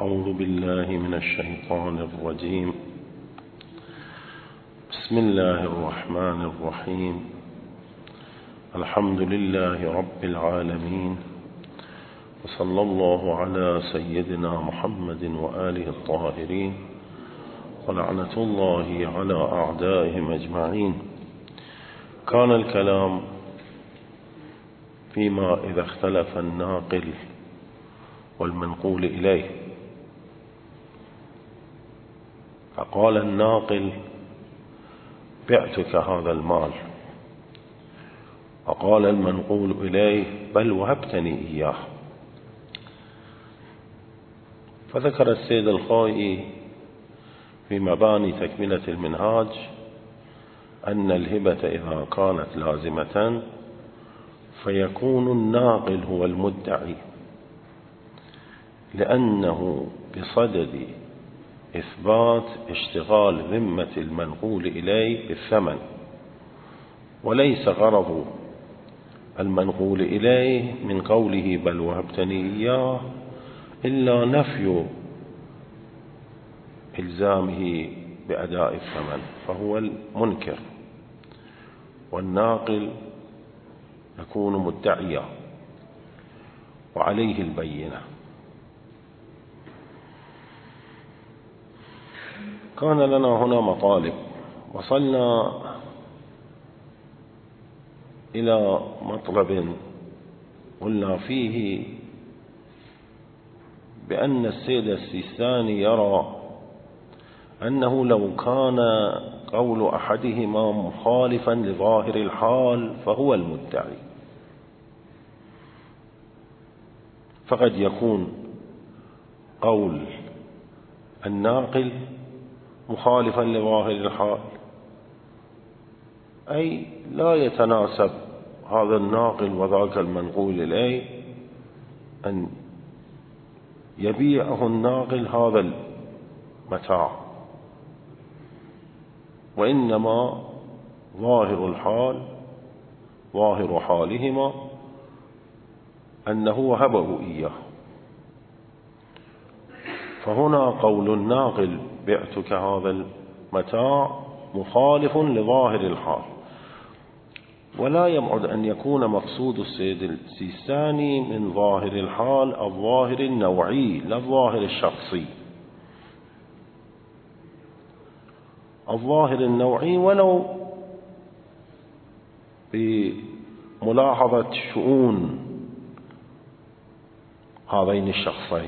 أعوذ بالله من الشيطان الرجيم. بسم الله الرحمن الرحيم. الحمد لله رب العالمين، وصلى الله على سيدنا محمد وآله الطاهرين، ولعنة الله على أعدائهم أجمعين. كان الكلام فيما إذا اختلف الناقل والمنقول إليه. فقال الناقل: بعتك هذا المال. وقال المنقول إليه: بل وهبتني إياه. فذكر السيد الخائي في مباني تكملة المنهاج أن الهبة إذا كانت لازمة فيكون الناقل هو المدعي، لأنه بصدد إثبات اشتغال ذمة المنقول إليه بالثمن، وليس غرض المنقول إليه من قوله بل وهبتني إياه إلا نفي إلزامه بأداء الثمن، فهو المنكر، والناقل يكون مدعيا وعليه البينة. كان لنا هنا مطالب، وصلنا إلى مطلب قلنا فيه بأن السيد السيستاني يرى أنه لو كان قول أحدهما مخالفا لظاهر الحال فهو المدعي، فقد يكون قول الناقل مخالفا لظاهر الحال، أي لا يتناسب هذا الناقل وذاك المنقول إليه أن يبيعه الناقل هذا المتاع، وإنما ظاهر حالهما أنه وهبه إياه. فهنا قول الناقل بعتك هذا المتاع مخالف لظاهر الحال، ولا يبعد أن يكون مقصود السيد السيستاني من ظاهر الحال الظاهر النوعي لا الظاهر الشخصي. الظاهر النوعي ولو بملاحظة شؤون هذين الشخصين.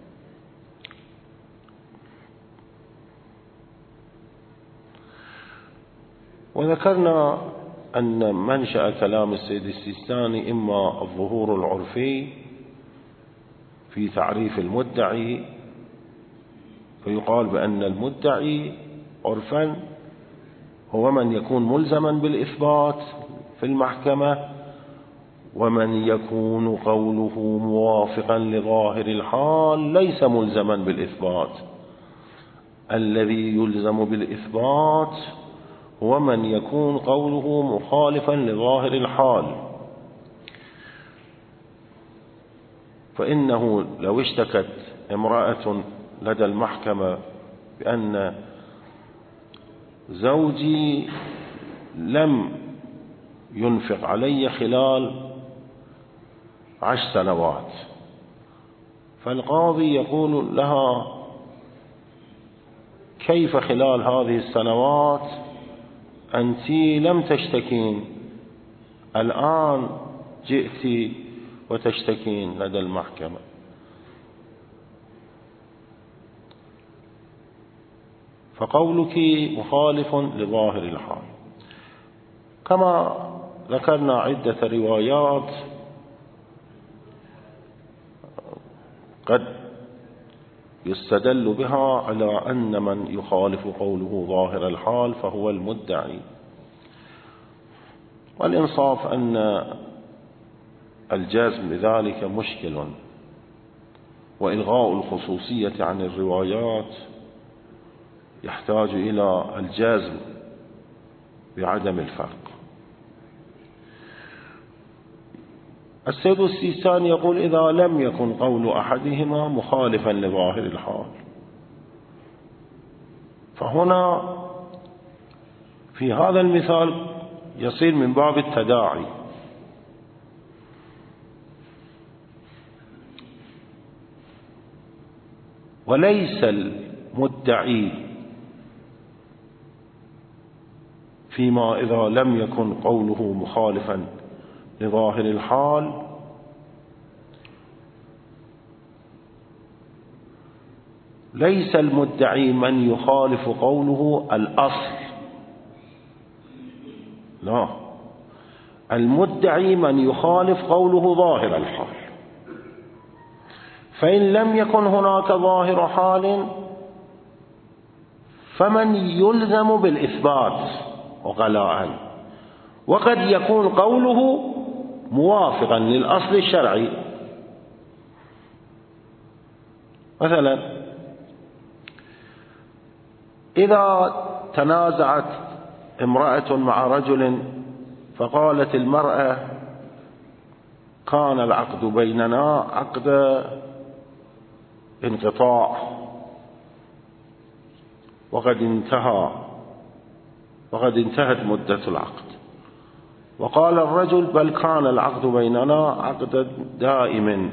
وذكرنا أن منشأ كلام السيد السيستاني إما الظهور العرفي في تعريف المدعي، فيقال بأن المدعي عرفا هو من يكون ملزما بالإثبات في المحكمة، ومن يكون قوله موافقا لظاهر الحال ليس ملزما بالإثبات. الذي يلزم بالإثبات هو من يكون قوله مخالفا لظاهر الحال. فإنه لو اشتكت امرأة لدى المحكمة بأن زوجي لم ينفق علي خلال 10 سنوات، فالقاضي يقول لها: كيف خلال هذه السنوات أنت لم تشتكين، الآن جئت وتشتكين لدى المحكمة؟ فقولك مخالف لظاهر الحال. كما ذكرنا عدة روايات قد يستدل بها على أن من يخالف قوله ظاهر الحال فهو المدعي. والإنصاف أن الجزم بذلك مشكل، وإلغاء الخصوصية عن الروايات يحتاج إلى الجزم بعدم الفرق. السيد السيستاني يقول إذا لم يكن قول أحدهما مخالفا لظاهر الحال، فهنا في هذا المثال يصير من باب التداعي. وليس المدعي فيما إذا لم يكن قوله مخالفا لظاهر الحال ليس المدعي من يخالف قوله الأصل، لا، المدعي من يخالف قوله ظاهر الحال. فإن لم يكن هناك ظاهر حال فمن يلزم بالإثبات وغلاء، وقد يكون قوله موافقا للأصل الشرعي. مثلا إذا تنازعت امرأة مع رجل فقالت المرأة كان العقد بيننا عقد انقطاع وقد انتهت مدة العقد، وقال الرجل بل كان العقد بيننا عقد دائم،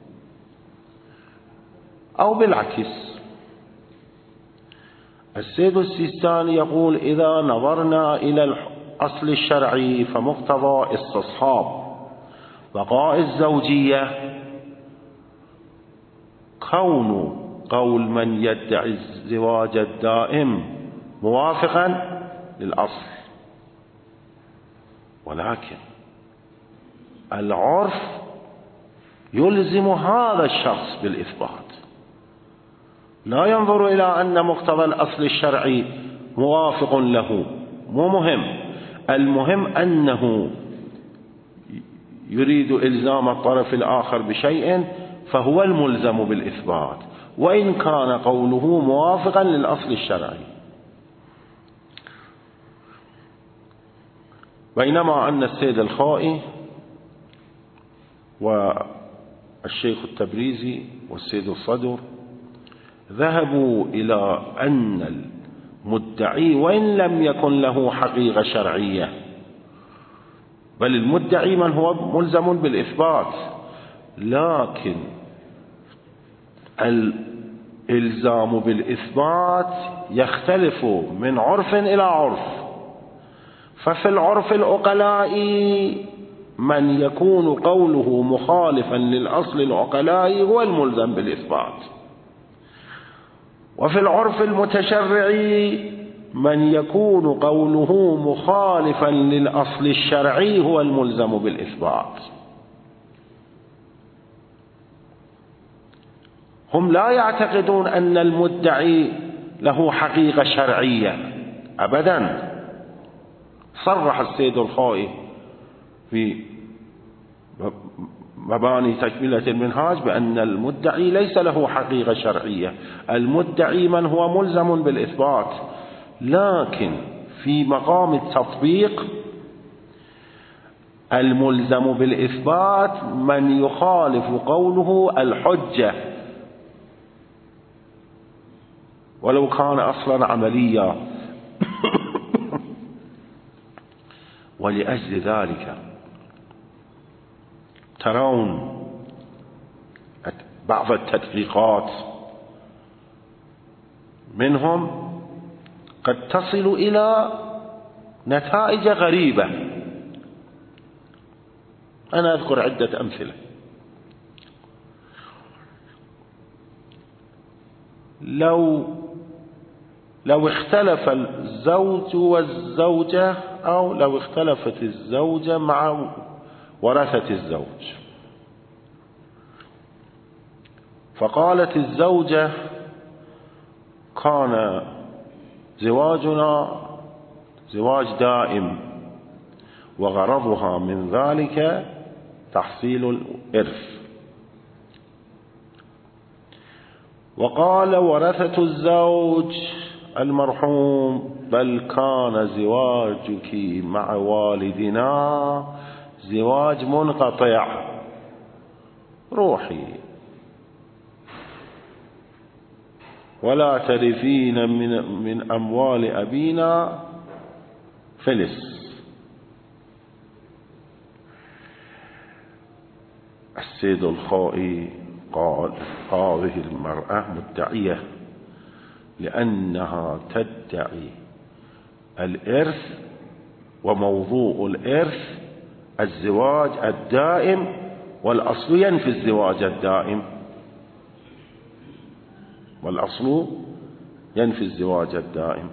أو بالعكس. السيد السيستاني يقول إذا نظرنا إلى الأصل الشرعي فمقتضى استصحاب بقاء الزوجية كون قول من يدعي الزواج الدائم موافقا للأصل، ولكن العرف يلزم هذا الشخص بالإثبات، لا ينظر إلى أن مقتضى الأصل الشرعي موافق له، مو مهم، المهم أنه يريد إلزام الطرف الآخر بشيء فهو الملزم بالإثبات وإن كان قوله موافقا للأصل الشرعي. بينما أن السيد الخائي والشيخ التبريزي والسيد الصدر ذهبوا إلى أن المدعي وإن لم يكن له حقيقة شرعية، بل المدعي من هو ملزم بالإثبات، لكن الإلزام بالإثبات يختلف من عرف إلى عرف. ففي العرف العقلائي من يكون قوله مخالفا للأصل العقلائي هو الملزم بالإثبات، وفي العرف المتشرعي من يكون قوله مخالفا للأصل الشرعي هو الملزم بالإثبات. هم لا يعتقدون أن المدعي له حقيقة شرعية أبدا. صرح السيد الخائي في مباني تكملة المنهاج بأن المدعي ليس له حقيقة شرعية، المدعي من هو ملزم بالإثبات، لكن في مقام التطبيق الملزم بالإثبات من يخالف قوله الحجة ولو كان أصلا عمليا. ولأجل ذلك ترون بعض التدقيقات منهم قد تصل إلى نتائج غريبة. أنا أذكر عدة أمثلة. لو اختلف الزوج والزوجة، أو لو اختلفت الزوجة مع ورثة الزوج، فقالت الزوجة كان زواجنا زواج دائم وغرضها من ذلك تحصيل الإرث، وقال ورثة الزوج المرحوم بل كان زواجك مع والدنا زواج منقطع روحي ولا ترثين من أموال أبينا فلس. السيد الخائي قال هذه المرأة مدعية لأنها تدعي الإرث، وموضوع الإرث الزواج الدائم، والأصل ينفي الزواج الدائم، والأصل ينفي الزواج الدائم،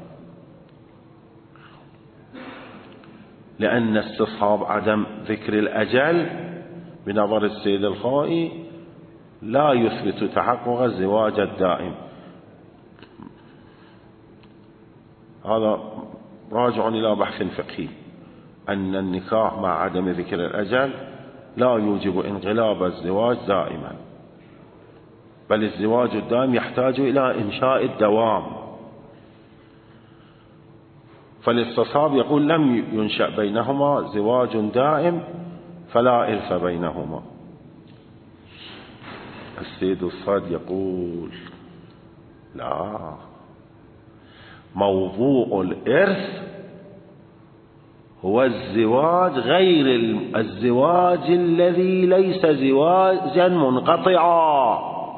لأن استصحاب عدم ذكر الأجل بنظر السيد الخائي لا يثبت تحقق الزواج الدائم. هذا راجع إلى بحث فقهي، أن النكاح مع عدم ذكر الأجل لا يوجب انقلاب الزواج دائما، بل الزواج الدائم يحتاج إلى إنشاء الدوام. فالاستصحاب يقول لم ينشأ بينهما زواج دائم فلا إرث بينهما. السيد الصاد يقول لا، موضوع الإرث هو الزواج غير الزواج الذي ليس زواجا منقطعا،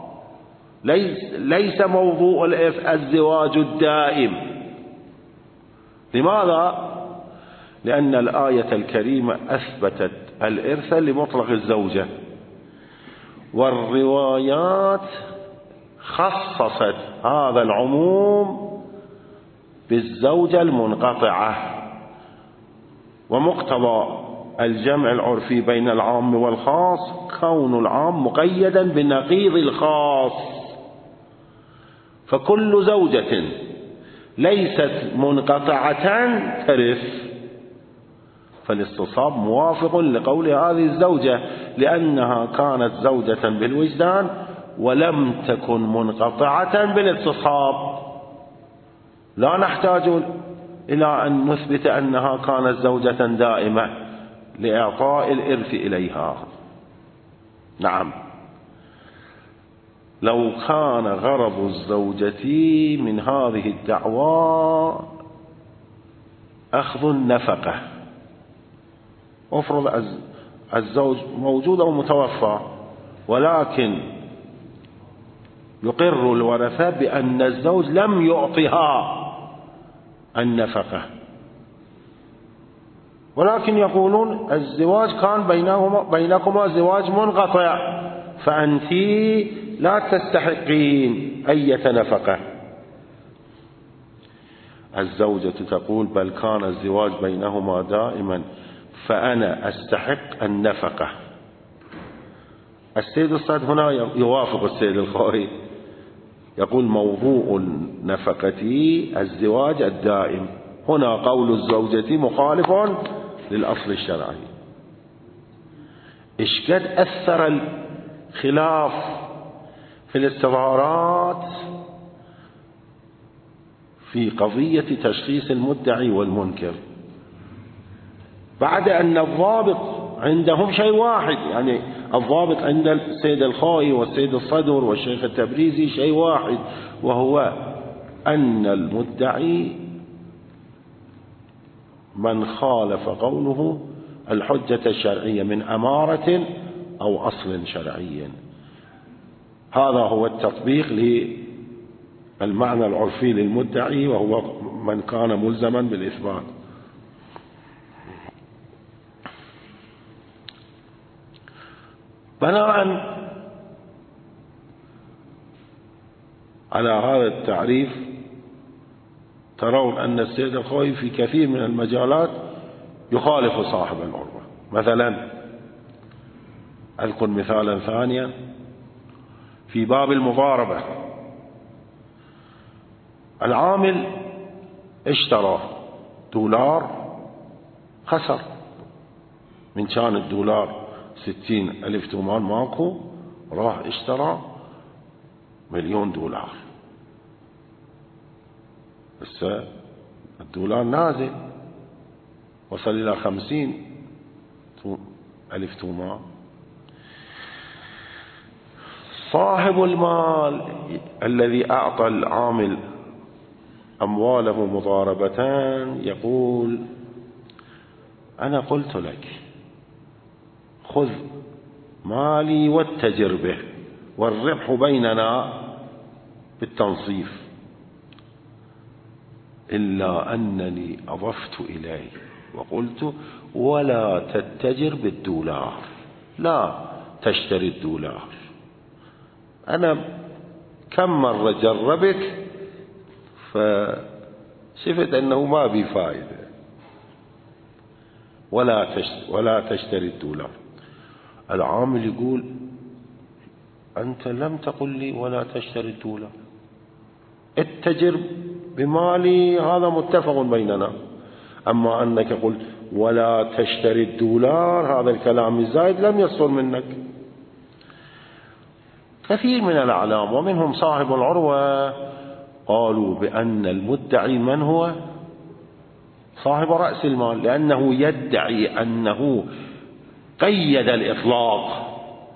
ليس موضوع الإرث الزواج الدائم. لماذا؟ لأن الآية الكريمة أثبتت الإرث لمطلق الزوجة، والروايات خصصت هذا العموم بالزوجة المنقطعة، ومقتضى الجمع العرفي بين العام والخاص كون العام مقيدا بنقيض الخاص، فكل زوجة ليست منقطعة ترث. فالاستصحاب موافق لقول هذه الزوجة لأنها كانت زوجة بالوجدان ولم تكن منقطعة بالاستصحاب، لا نحتاج إلى أن نثبت أنها كانت زوجة دائمة لإعطاء الإرث إليها. نعم، لو كان غرض الزوجة من هذه الدعوى أخذ النفقة، افرض الزوج موجود أو متوفى، ولكن يقر الورثة بأن الزوج لم يعطها النفقة، ولكن يقولون الزواج كان بينكما زواج منقطع، فأنت لا تستحقين أي نفقة. الزوجة تقول بل كان الزواج بينهما دائما فأنا أستحق النفقة. السيد الصاد هنا يوافق السيد الخائي، يقول موضوع النفقة الزواج الدائم. هنا قول الزوجة مخالف للأصل الشرعي. إيش قد أثر الخلاف في الاستظهارات في قضية تشخيص المدعي والمنكر، بعد أن الضابط عندهم شيء واحد، يعني الضابط عند السيد الخائي والسيد الصدر والشيخ التبريزي شيء واحد، وهو أن المدعي من خالف قوله الحجة الشرعية من أمارة أو أصل شرعي. هذا هو التطبيق للمعنى العرفي للمدعي، وهو من كان ملزما بالإثبات. بناء على هذا التعريف ترون أن السيد الخوئي في كثير من المجالات يخالف صاحب العروة. مثلا أذكر مثالا ثانيا في باب المضاربة، العامل اشترى دولار خسر، من كان الدولار 60,000 تومان ماكو، راح اشترى $1,000,000، بس الدولار نازل وصل إلى 50,000 تومان. صاحب المال الذي أعطى العامل أمواله مضاربة يقول أنا قلت لك خذ مالي واتجر به والربح بيننا بالتنصيف، إلا أنني أضفت إليه وقلت ولا تتجر بالدولار، لا تشتري الدولار. أنا كم مرة جربت فشفت أنه ما بي فائدة، ولا تشتري الدولار. العامل يقول أنت لم تقل لي ولا تشتري الدولار، اتجر بمالي هذا متفق بيننا، أما أنك قلت ولا تشتري الدولار هذا الكلام الزايد لم يصدر منك. كثير من الأعلام ومنهم صاحب العروة قالوا بأن المدعي من هو؟ صاحب رأس المال، لأنه يدعي أنه قيد الإطلاق،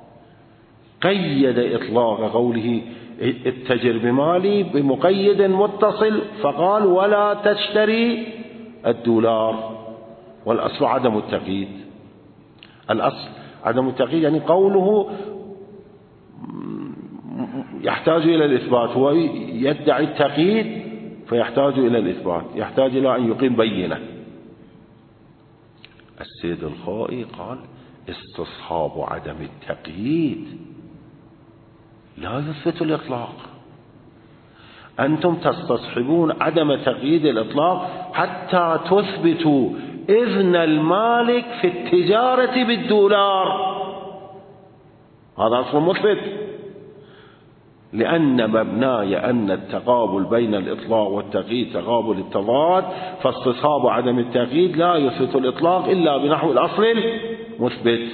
قيد إطلاق قوله اتجر بمالي بمقيد متصل، فقال ولا تشتري الدولار، والأصل عدم التقييد. الأصل عدم التقييد، يعني قوله يحتاج إلى الإثبات، هو يدعي التقييد فيحتاج إلى الإثبات، يحتاج إلى أن يقيم بينة. السيد الخوئي قال استصحاب عدم التقييد لا يثبت الإطلاق. أنتم تستصحبون عدم تقييد الإطلاق حتى تثبتوا إذن المالك في التجارة بالدولار، هذا أصل مثبت، لأن مبناي أن التقابل بين الإطلاق والتقييد تقابل التضاد، فاستصحاب عدم التقييد لا يثبت الإطلاق إلا بنحو الأصل المثبت.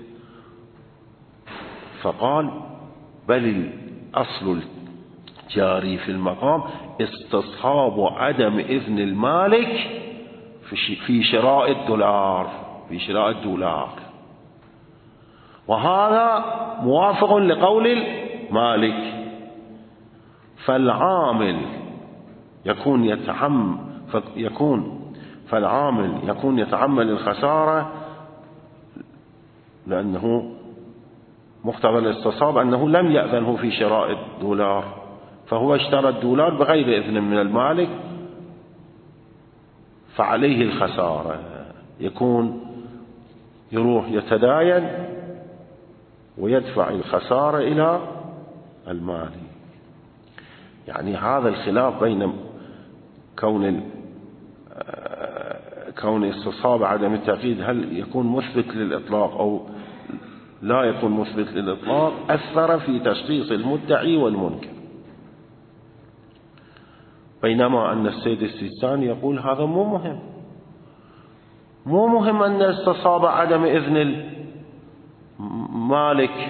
فقال بل الأصل الجاري في المقام استصحاب عدم إذن المالك في شراء الدولار، في شراء الدولار، وهذا موافق لقول المالك. فالعامل يكون يتحمل الخسارة، لأنه مقتضى الاستصحاب أنه لم يأذنه في شراء الدولار، فهو اشترى الدولار بغير إذن من المالك فعليه الخسارة، يروح يتداين ويدفع الخسارة إلى المالك. يعني هذا الخلاف بين كون استصحاب عدم التقييد هل يكون مثبت للإطلاق أو لا يكون مثبت للإطلاق أثر في تشخيص المدعي والمنكر، بينما أن السيد السيستاني يقول هذا مو مهم أن استصحاب عدم إذن المالك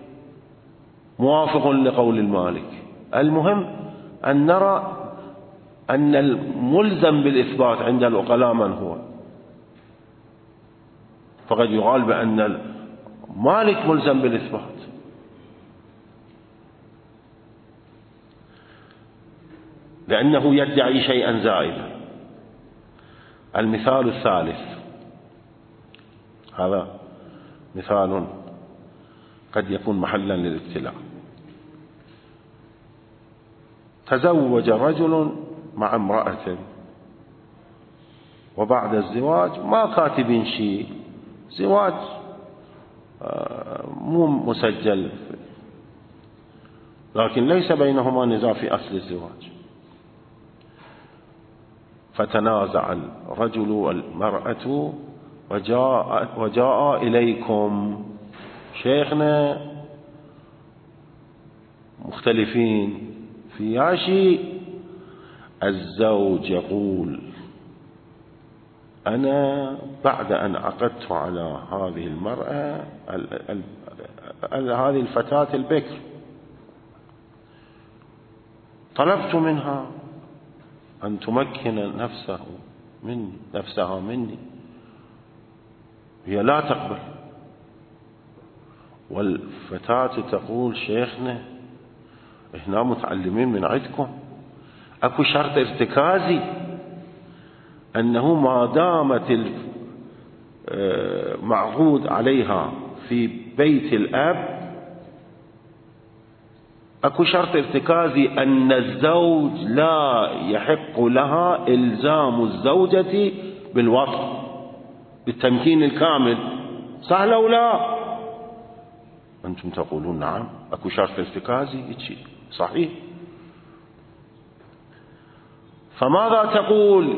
موافق لقول المالك، المهم أن نرى أن الملزم بالإثبات عند العقلاء من هو. فقد يقال بأن المالك ملزم بالإثبات، لأنه يدعي شيئا زائدا. المثال الثالث، هذا مثال قد يكون محلا للابتلاء. تزوج رجل مع امرأة، وبعد الزواج ما كاتبين شيء، زواج مو مسجل، لكن ليس بينهما نزاع في أصل الزواج. فتنازع الرجل والمرأة وجاء إليكم، شيخنا مختلفين في شيء. الزوج يقول أنا بعد أن عقدت على هذه المرأة هذه الفتاة البكر طلبت منها أن تمكن نفسها مني، هي لا تقبل، والفتاة تقول شيخنا إحنا متعلمين من عندكم، أكو شرط ارتكازي أنه ما دامت المعقود عليها في بيت الأب، أكو شرط ارتكازي أن الزوج لا يحق لها إلزام الزوجة بالوطء بالتمكين الكامل، صح لو لا؟ أنتم تقولون نعم أكو شرط ارتكازي، صحيح. فماذا تقول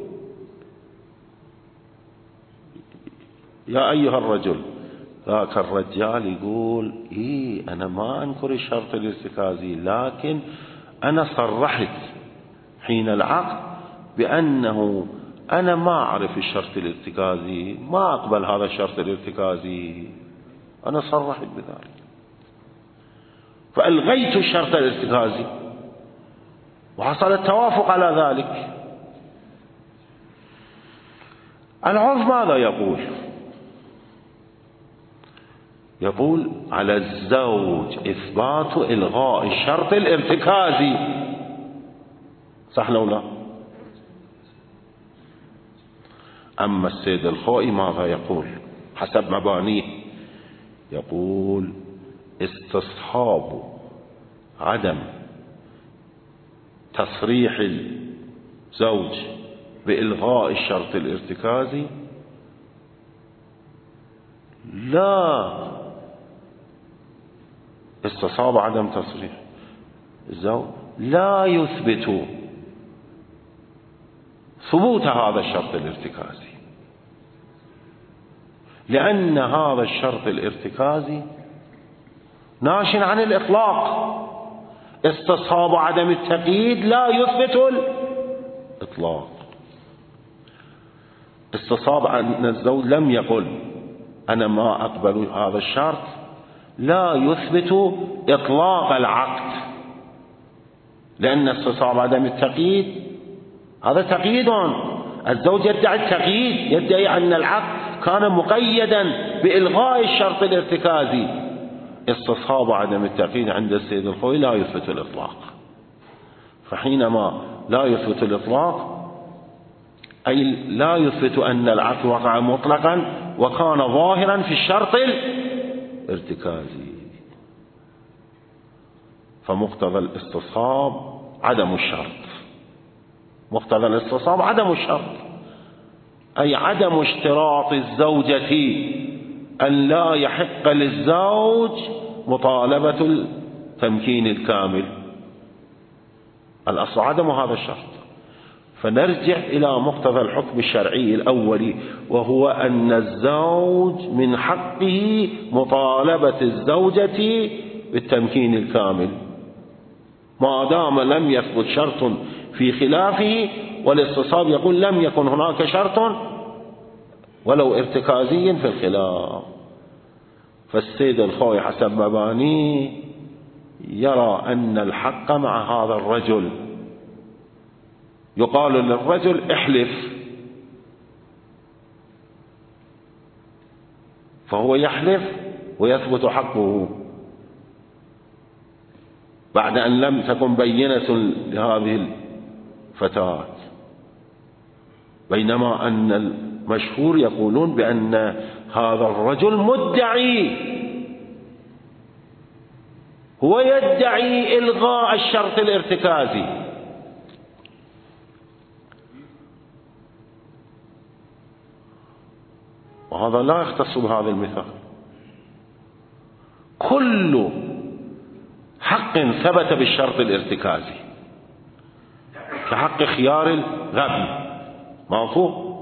يا أيها الرجل؟ ذاك الرجال يقول أنا ما أنكر الشرط الارتكازي، لكن أنا صرحت حين العقد بأنه أنا ما أعرف الشرط الارتكازي، ما أقبل هذا الشرط الارتكازي، أنا صرحت بذلك فألغيت الشرط الارتكازي وحصل التوافق على ذلك. العرف ماذا يقول؟ يقول على الزوج إثبات إلغاء الشرط الارتكازي، صح لو لا؟ أما السيد الخوئي ماذا يقول حسب مبانيه؟ يقول استصحاب عدم تصريح الزوج بإلغاء الشرط الارتكازي لا استصحاب عدم تصريح الزوج لا يثبت ثبوت هذا الشرط الارتكازي، لأن هذا الشرط الارتكازي ناش عن الإطلاق. استصحاب عدم التقييد لا يثبت الإطلاق. استصحاب أن الزوج لم يقل أنا ما أقبل هذا الشرط لا يثبت إطلاق العقد، لأن استصحاب عدم التقييد هذا تقييد، الزوج يدعي التقييد، يدعي أن العقد كان مقيدا بإلغاء الشرط الارتكازي. استصحاب عدم التقييد عند السيد الخوئي لا يثبت الإطلاق، فحينما لا يثبت الإطلاق أي لا يثبت أن العقد وقع مطلقا وكان ظاهرا في الشرط الارتكازي، فمقتضى الاستصحاب عدم الشرط، مقتضى الاستصحاب عدم الشرط أي عدم اشتراط الزوجة أن لا يحق للزوج مطالبة التمكين الكامل، الأصل عدم هذا الشرط. فنرجع إلى مقتضى الحكم الشرعي الأولي، وهو أن الزوج من حقه مطالبة الزوجة بالتمكين الكامل ما دام لم يثبت شرط في خلافه. والاستصحاب يقول لم يكن هناك شرط ولو ارتكازي في الخلاف. فالسيد الخوئي حسب مبانيه يرى أن الحق مع هذا الرجل، يقال للرجل احلف، فهو يحلف ويثبت حقه بعد أن لم تكن بينة لهذه الفتاة، بينما أن المشهور يقولون بأن هذا الرجل مدعي، هو يدعي إلغاء الشرط الارتكازي. وهذا لا يختص بهذا المثال، كل حق ثبت بالشرط الارتكازي كحق خيار الغابن مفهوم.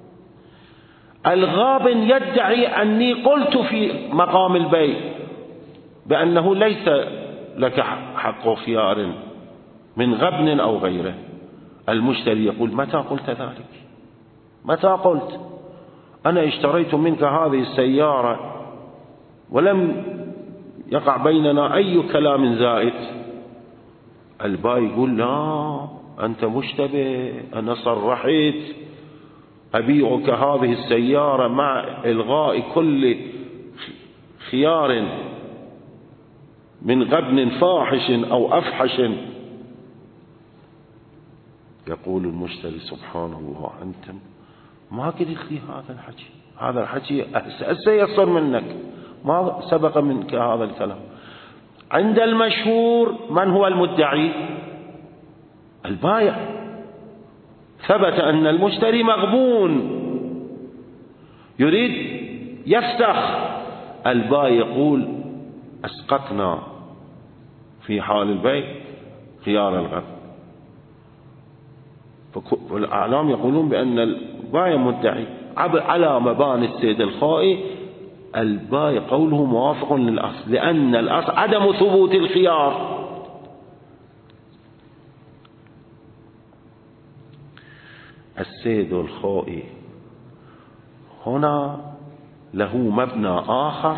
الغابن يدعي أني قلت في مقام البيع بأنه ليس لك حق خيار من غبن أو غيره. المشتري يقول متى قلت ذلك؟ متى قلت؟ أنا اشتريت منك هذه السيارة ولم يقع بيننا أي كلام زائد. البائع يقول لا أنت مشتبه، أنا صرحت أبيعك هذه السيارة مع إلغاء كل خيار من غبن فاحش أو أفحش، يقول المشتري سبحان الله أنت ما قلت لي هذا الحكي، هذا الحكي سيصدر منك، ما سبق منك هذا الكلام. عند المشهور من هو المدعي؟ البائع. ثبت أن المشتري مغبون يريد يفسخ، البائع يقول أسقطنا في حال البيع خيار الغبن. والأعلام يقولون بأن البائع مدعي على مباني السيد الخوئي، البائع قوله موافق للأصل، لأن الأصل عدم ثبوت الخيار. السيد الخوئي هنا له مبنى آخر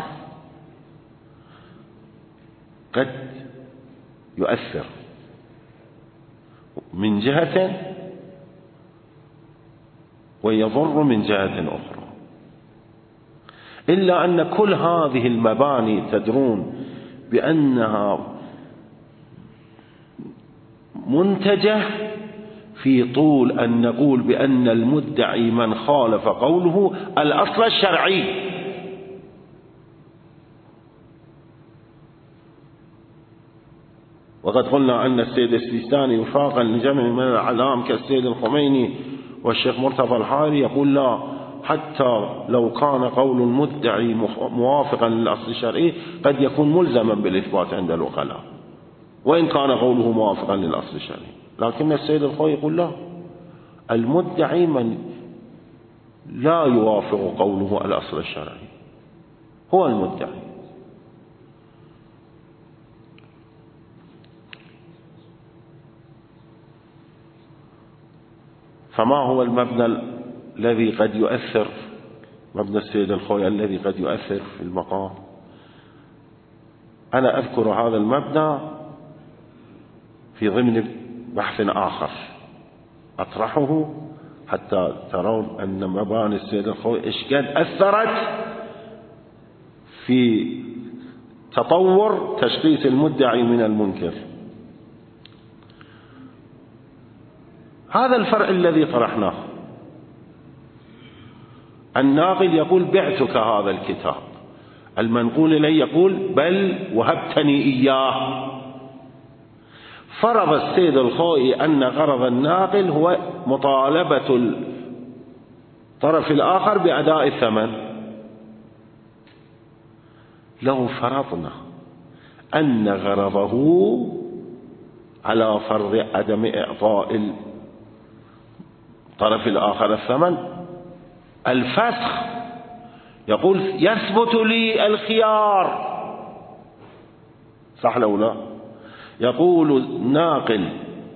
قد يؤثر من جهة ويضر من جهة أخرى، إلا أن كل هذه المباني تدرون بأنها منتجة في طول أن نقول بأن المدعي من خالف قوله الأصل الشرعي. وقد قلنا أن السيد السيستاني وفاقا لجمع من الأعلام كالسيد الخميني والشيخ مرتضى الحائري يقول لا، حتى لو كان قول المدعي موافقا للأصل الشرعي قد يكون ملزما بالإثبات عند الوكلاء وإن كان قوله موافقا للأصل الشرعي. لكن السيد الخوئي يقول لا، المدعي من لا يوافق قوله الأصل الشرعي هو المدعي. فما هو المبنى الذي قد يؤثر، مبنى السيد الخوئي الذي قد يؤثر في المقام؟ أنا أذكر هذا المبنى في ضمن بحث آخر أطرحه حتى ترون أن مباني السيد الخوئي إيش قد أثرت في تطور تشخيص المدعي من المنكر. هذا الفرع الذي طرحناه، الناقل يقول بعتك هذا الكتاب، المنقول إليه يقول بل وهبتني إياه. فرض السيد الخوئي أن غرض الناقل هو مطالبة الطرف الآخر بأداء الثمن. لو فرضنا أن غرضه على فرض عدم إعطاء الطرف الآخر الثمن الفسخ، يقول يثبت لي الخيار، صح لو لا؟ يقول الناقل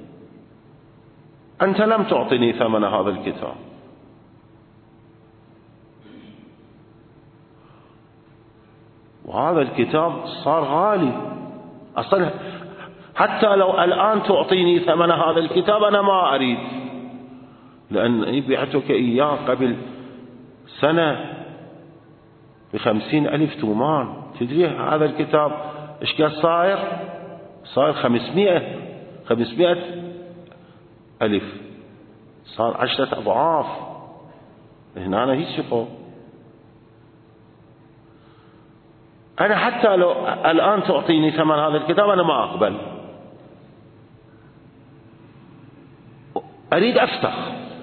أنت لم تعطني ثمن هذا الكتاب، وهذا الكتاب صار غالي أصلا، حتى لو الآن تعطيني ثمن هذا الكتاب أنا ما أريد، لأن بعتك إياه قبل سنة ب50,000 تومان. تدري هذا الكتاب إيش قد صاير؟ صار 500,000، صار 10 أضعاف. هنا أنا هيك شوفوا، أنا حتى لو الآن تعطيني ثمن هذا الكتاب أنا ما أقبل، أريد أفتح.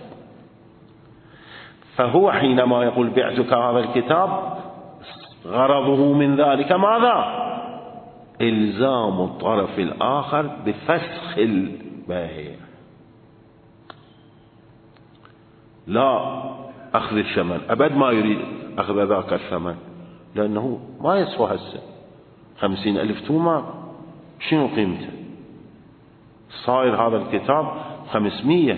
فهو حينما يقول بعتك هذا الكتاب غرضه من ذلك ماذا؟ إلزام الطرف الآخر بفسخ البيع، لا أخذ الثمن. أبد ما يريد أخذ ذاك الثمن لأنه ما يسوى هسه 50,000 تومان، شنو قيمته؟ صاير هذا الكتاب 500،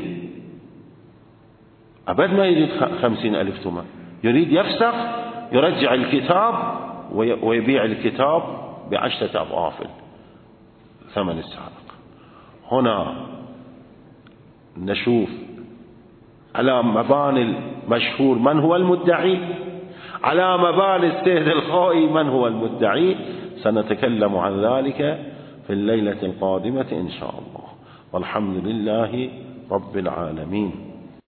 أبد ما يريد 50,000 تومان، يريد يفسخ، يرجع الكتاب ويبيع الكتاب ب10 أضعاف ثمن السابق. هنا نشوف على مباني المشهور من هو المدعي، على مبال السيد الخوئي من هو المدعي؟ سنتكلم عن ذلك في الليلة القادمة إن شاء الله، والحمد لله رب العالمين.